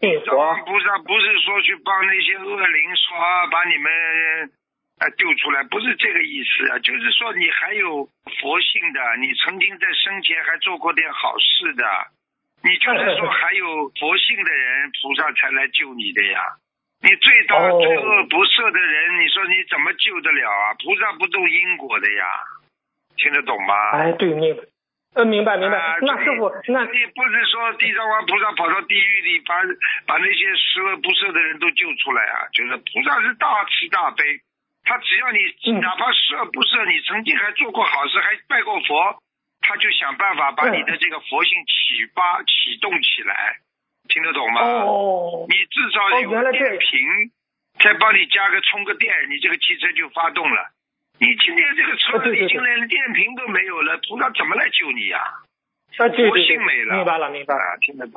信地藏王佛。 菩萨不是说去帮那些恶灵说把你们丢出来，不是这个意思啊，就是说你还有佛性的，你曾经在生前还做过点好事的，你就是说还有佛性的人，菩萨才来救你的呀。你罪大罪恶不赦的人，你说你怎么救得了啊？菩萨不动因果的呀，听得懂吗？ 哎，对，明白。那师傅，那你不是说地藏王菩萨跑到地狱里把那些十恶不赦的人都救出来啊？就是菩萨是大慈大悲，他只要你哪怕十恶不赦，你曾经还做过好事，还拜过佛，他就想办法把你的这个佛性启动起来，听得懂吗？你至少有电瓶，再帮你加个充个电，你这个汽车就发动了。你今天这个车子已经连电瓶都没有了，菩萨怎么来救你呀？佛性没了。 明白了。 听得懂。